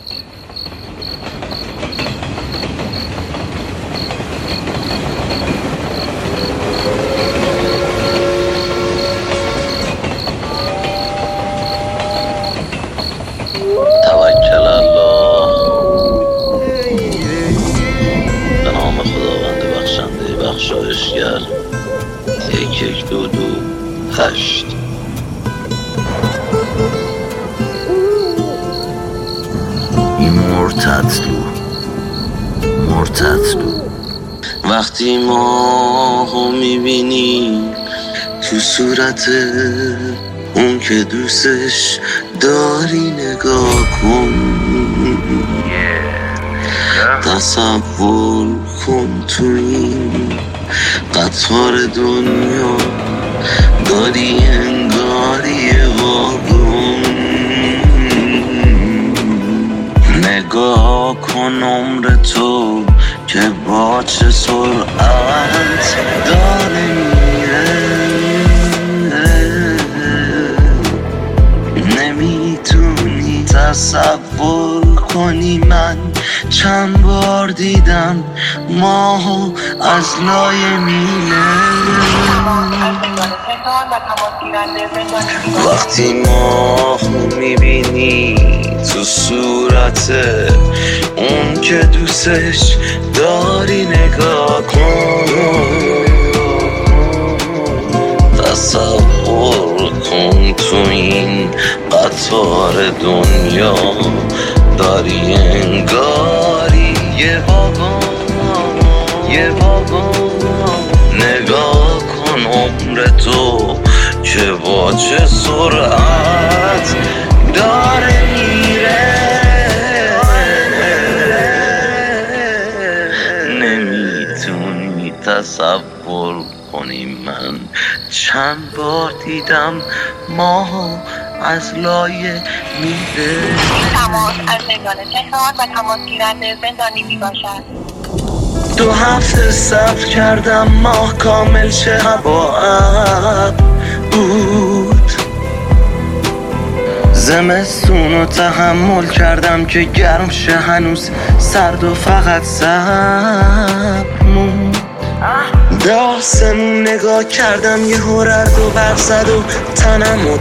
توکل الله. به نام خداوند بخشنده بخشایشگر. 1122 این مرتضلو وقتی ماهو میبینی تو صورت اون که دوستش داری نگاه کن، تصور کن تو این قطار دنیا داری انگاری واگن. نگاه کن عمر تو که با چه سرعت داره میره، نمیتونی تصور کنی من چند بار دیدم ماهو از لای میله. وقتی ماهو میبینی تو صورت اون که دوستش داری نگاه کن، تصور کن تو این قطار دنیا داری انگاری یه واگن. نگاه کن عمر تو که با چه سرعت داره میره، نمیتونی تصور کنی من چند بار دیدم ماهو از لایه میده. تماس از زندان تهران و تماس گیرنده زندانی میباشد. 2 هفته صبر کردم ماه کامل شه، هوا ابر بود، زمستونو تحمل کردم که گرم شه، هنوز سرد و فقط صبر موند. به آسمون نگاه کردم یه رعد و برق زد و تنمو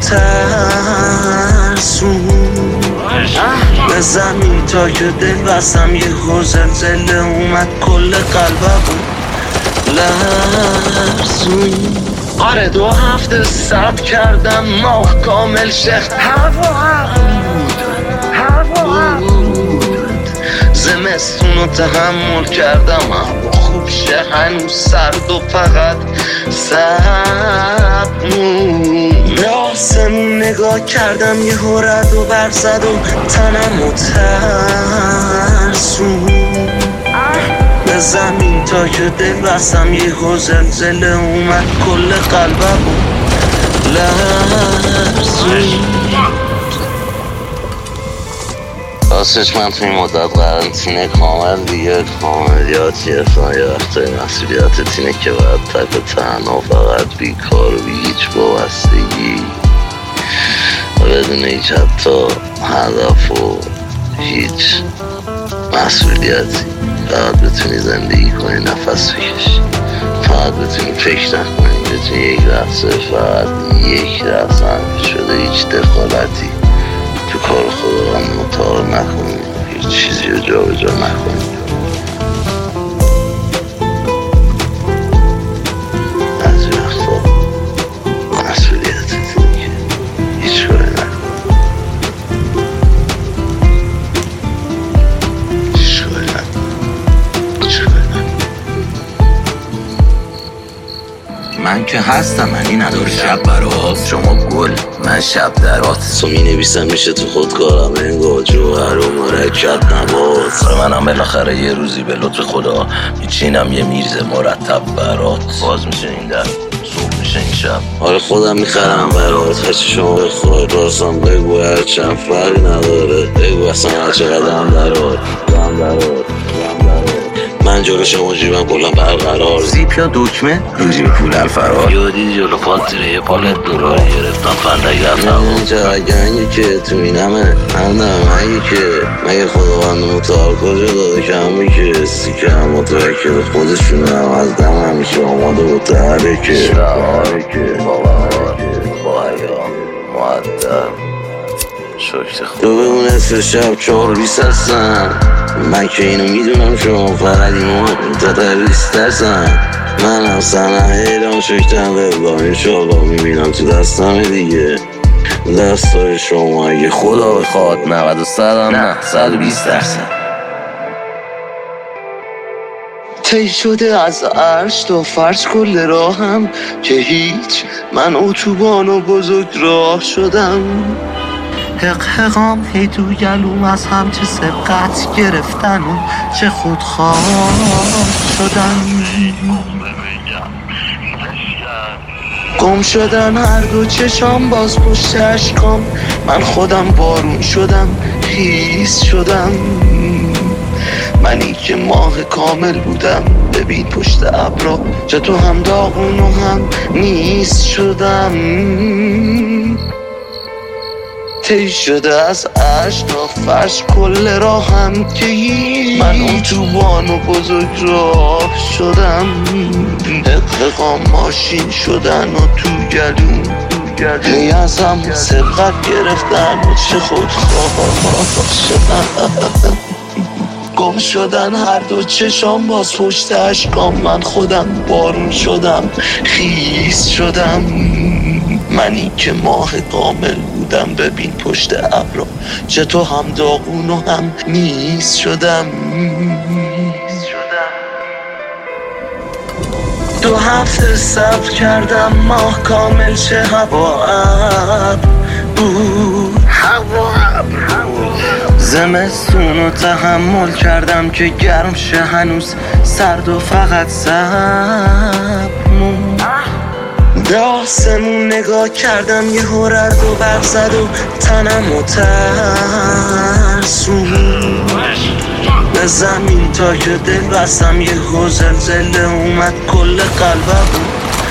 ترسون، به زمین تا که دل بستم یه زلزله اومد کل قلبم لرزون. آره 2 هفته صبر کردم ماه کامل شه، هوا بود، زمستونو تحمل کردم هوا خوب شه، هنوز سرد و فقط صبر. به آسمون نگاه کردم یه رعد و برق زد و تنمو ترسون، به زمین تا که دل بستم یه زلزله اومد کل قلبم لرزون. راستش من توی مدت قرنطینه کامل دیگه کاملیات گرفتم، یه وقتای مسئولیتت اینه که باید تک و تنها فقط بیکار و بی هیچ وابستگی و بدون هیچ حتی هدف و هیچ مسئولیتی فقط بتونی زندگی کنی، نفس بکشی، فقط بتونی فکر نکنی، بتونی یک لحظه فقط یک لحظه شده هیچ دخالتی تو کار خدا مطالعه نکنی، هیچ چیزی رو جا به جا نکنی. از وقتا مسئولیتت اینه که هیچ کاری نکنی. من که هستم، معنی نداره شب برات شما گل من شب درات تو می نویسم میشه تو خودکارم انگار جوهر و مرکب نبات. منم بالاخره یه روزی به لطف خدا میچینم یه میرز مرتب برات، باز میشه این در صبح میشه این شب. آره خودم میخرم برات، هرچی شما بخواد راستم بگو، هرچند فرق نداره بگو اصلا هر چقدر هم درات من جلو شما جیبم کلم برقرار، زیپ یا دکمه رو جیب پولم فرار. یادی جلو پاتره پالت دلار گرفتم فندک رفتم اونجا گنگی که تو اینمه همه که مگه خداوند متعال کجا داده کمی که سیکم متوکل خودشونه هم از دم همیشه آماده و تحرکه شعاره با حیام معدب شکر خود تو بگو نصف شب 4:20 هستم من که اینو میدونم شما فقط اینو تتریست هستم منم سنه ایران شکتم وبگاه انشالله میبینم تو دستم دیگه دستای شما اگه خدا بخواد 90 هم نه 120%. طی شده از عرش تا فرش کل راهم که هیچ من اتوبان و بزرگ راه شدم حقام هی تو گلوم از هم چه سبقت گرفتن و چه خودخواه شدن گم شدن هر دو چشام باز پشت اشکام من خودم بارون شدم خیس شدم منی که ماه کامل بودم ببین پشت ابرا چه تو هم داغون و هم نیست شدم طی شده از عرش تا فرش کل راهم که من اتوبان و بزرگ راه شدم حقام ماشین شدن و تو گلوم هی از هم سبقت گرفتن و چه خودخواه شدن گم شدن هر دو چشام باز پشت اشکام من خودم بارون شدم خیس شدم منی که ماه کامل بودم ببین پشت ابرا چه تو هم داغون و هم نیست شدم 2 هفته صبر کردم ماه کامل چه هوا ابر بود زمستونو تحمل کردم که گرم شه هنوز سرد و فقط صبر مون به آسمون نگاه کردم یه رد و برق زد و تنم و ترسون به زمین تا که دل بستم یه زلزله اومد کل قلبم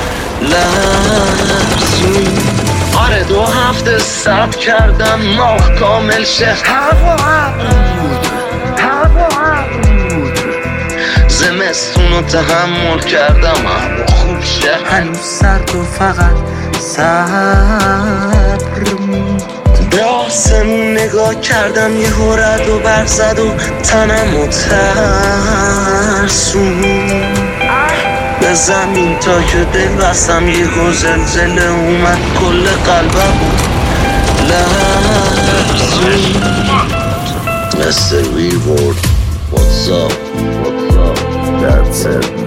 لرزون آره 2 هفته صبر کردم ماه کامل شه هوا بود زمستونو تحمل کردم اما خوب شه هنوز سرد و فقط صبر به آسمون نگاه کردم یه رد و برق زد و تنم و ترسون به زمین تا که دل بستم یه زلزله اومد کل قلبم لرزون Mr. Reward, what's up, that's it